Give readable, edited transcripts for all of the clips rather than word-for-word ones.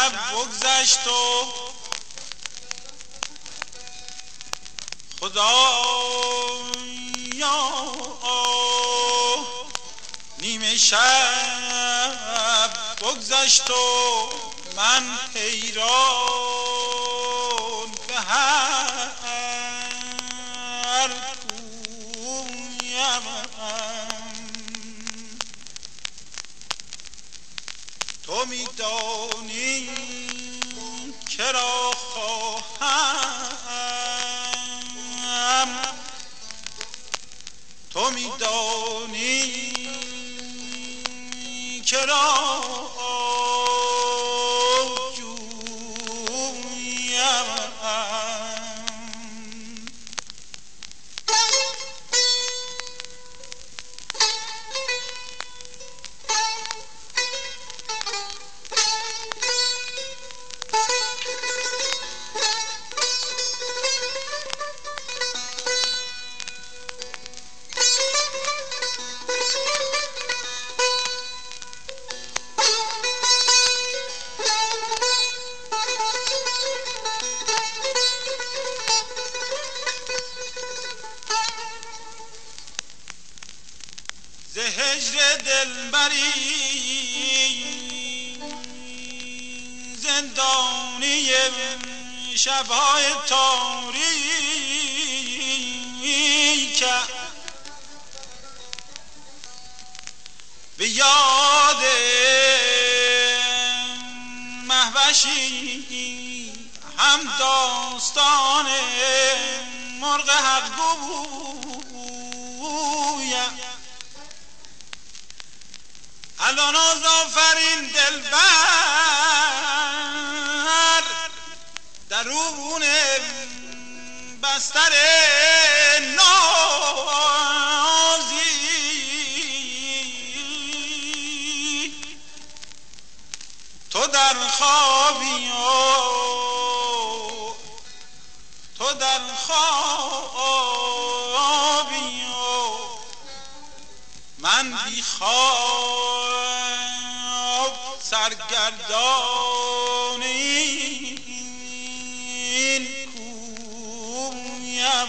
شب بگذشت و خدایا نیمه شب بگذشت و من حیران به هر کویم. تو می‌دانی کرا خواهم، تو می‌دانی کرا ز هجر دلبری زندانی شب‌های تاریک به یاد مهوشی هم داستان مرغ حق گویم. الان آفرین دلبر درون بستر نازی، تو در خوابی تو در خوابی من بی خواب سرگردان این کویم.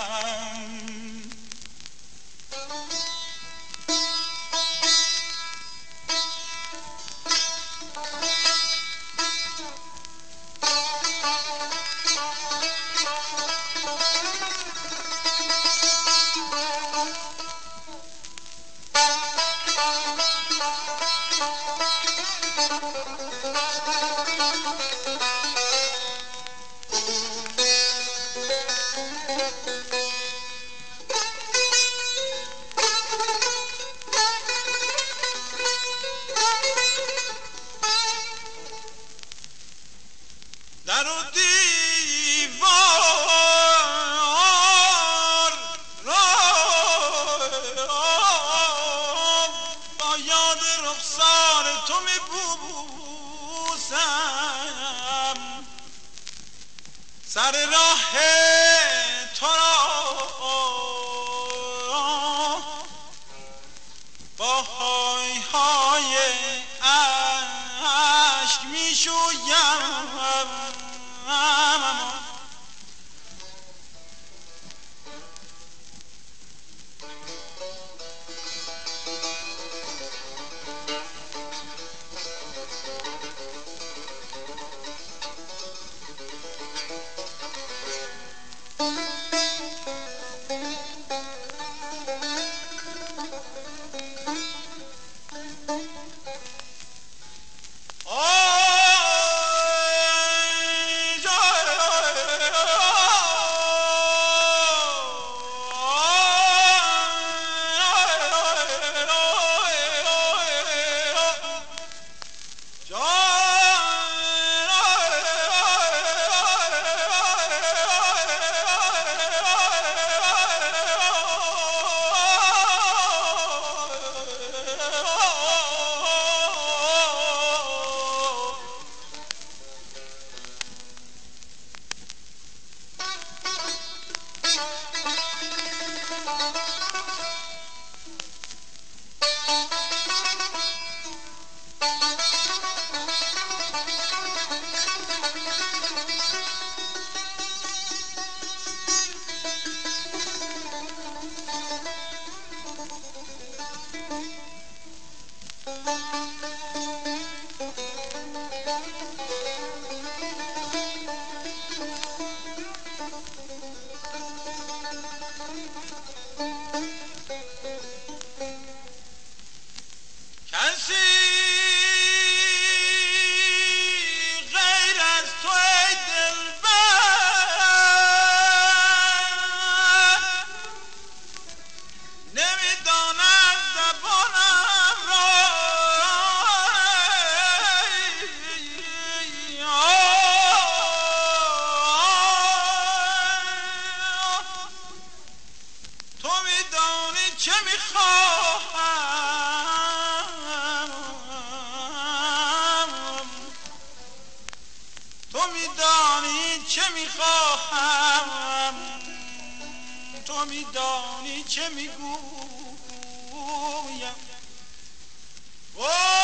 در و دیوار با یاد رخسار تو میبوسم، سر راه تو را با های های عشق میشویم. میدانی چه میگویم.